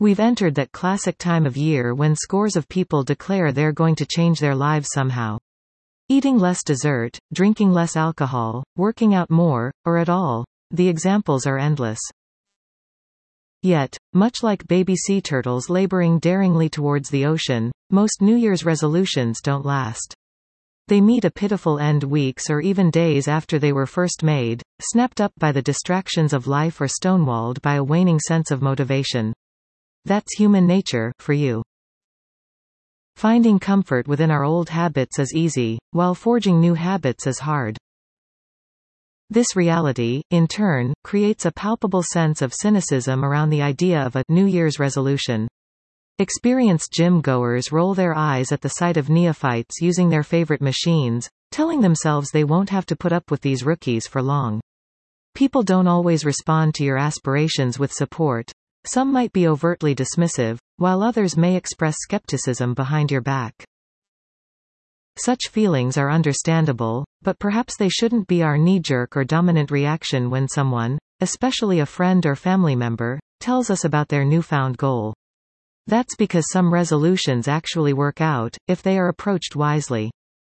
We've entered that classic time of year when scores of people declare they're going to change their lives somehow. Eating less dessert, drinking less alcohol, working out more, or at all. The examples are endless. Yet, much like baby sea turtles laboring daringly towards the ocean, most New Year's resolutions don't last. They meet a pitiful end weeks or even days after they were first made, snapped up by the distractions of life or stonewalled by a waning sense of motivation. That's human nature, for you. Finding comfort within our old habits is easy, while forging new habits is hard. This reality, in turn, creates a palpable sense of cynicism around the idea of a New Year's resolution. Experienced gym-goers roll their eyes at the sight of neophytes using their favorite machines, telling themselves they won't have to put up with these rookies for long. People don't always respond to your aspirations with support. Some might be overtly dismissive, while others may express skepticism behind your back. Such feelings are understandable, but perhaps they shouldn't be our knee-jerk or dominant reaction when someone, especially a friend or family member, tells us about their newfound goal. That's because some resolutions actually work out, if they are approached wisely.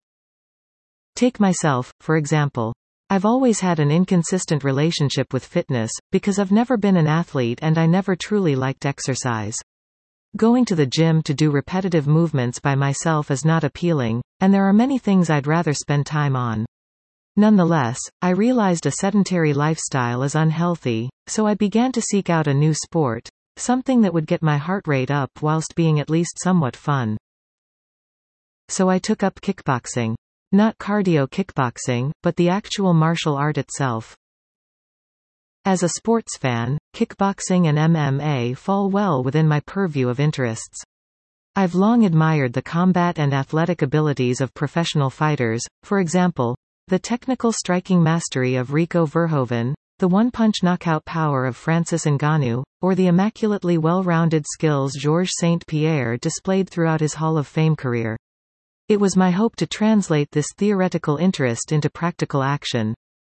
Take myself, for example. I've always had an inconsistent relationship with fitness, because I've never been an athlete and I never truly liked exercise. Going to the gym to do repetitive movements by myself is not appealing, and there are many things I'd rather spend time on. Nonetheless, I realized a sedentary lifestyle is unhealthy, so I began to seek out a new sport, something that would get my heart rate up whilst being at least somewhat fun. So I took up kickboxing. Not cardio kickboxing, but the actual martial art itself. As a sports fan, kickboxing and MMA fall well within my purview of interests. I've long admired the combat and athletic abilities of professional fighters, for example, the technical striking mastery of Rico Verhoeven, the one-punch knockout power of Francis Ngannou, or the immaculately well-rounded skills Georges St. Pierre displayed throughout his Hall of Fame career. It was my hope to translate this theoretical interest into practical action.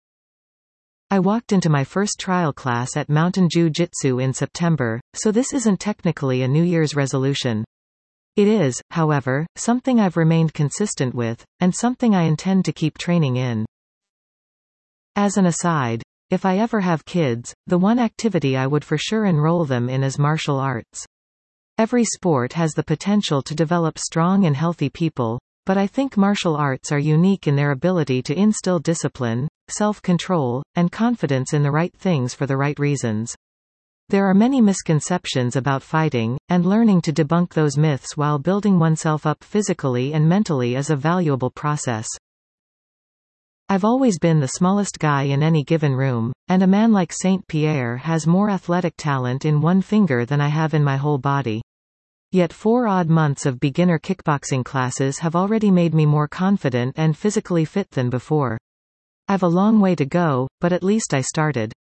I walked into my first trial class at Mountain Jiu-Jitsu in September, so this isn't technically a New Year's resolution. It is, however, something I've remained consistent with, and something I intend to keep training in. As an aside, if I ever have kids, the one activity I would for sure enroll them in is martial arts. Every sport has the potential to develop strong and healthy people, but I think martial arts are unique in their ability to instill discipline, self-control, and confidence in the right things for the right reasons. There are many misconceptions about fighting, and learning to debunk those myths while building oneself up physically and mentally is a valuable process. I've always been the smallest guy in any given room, and a man like St. Pierre has more athletic talent in one finger than I have in my whole body. Yet 4 odd months of beginner kickboxing classes have already made me more confident and physically fit than before. I've a long way to go, but at least I started.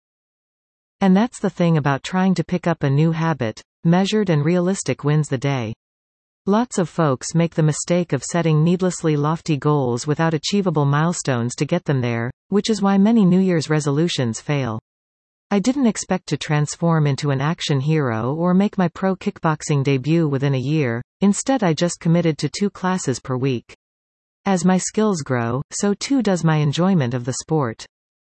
And that's the thing about trying to pick up a new habit, measured and realistic wins the day. Lots of folks make the mistake of setting needlessly lofty goals without achievable milestones to get them there, which is why many New Year's resolutions fail. I didn't expect to transform into an action hero or make my pro kickboxing debut within a year, instead I just committed to 2 classes per week. As my skills grow, so too does my enjoyment of the sport.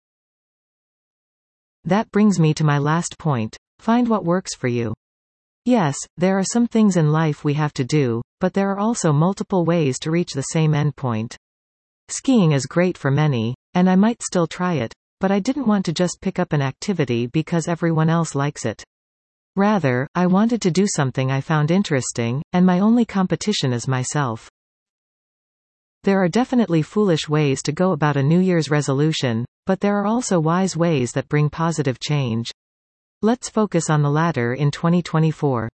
That brings me to my last point. Find what works for you. Yes, there are some things in life we have to do, but there are also multiple ways to reach the same endpoint. Skiing is great for many, and I might still try it, but I didn't want to just pick up an activity because everyone else likes it. Rather, I wanted to do something I found interesting, and my only competition is myself. There are definitely foolish ways to go about a New Year's resolution, but there are also wise ways that bring positive change. Let's focus on the latter in 2024.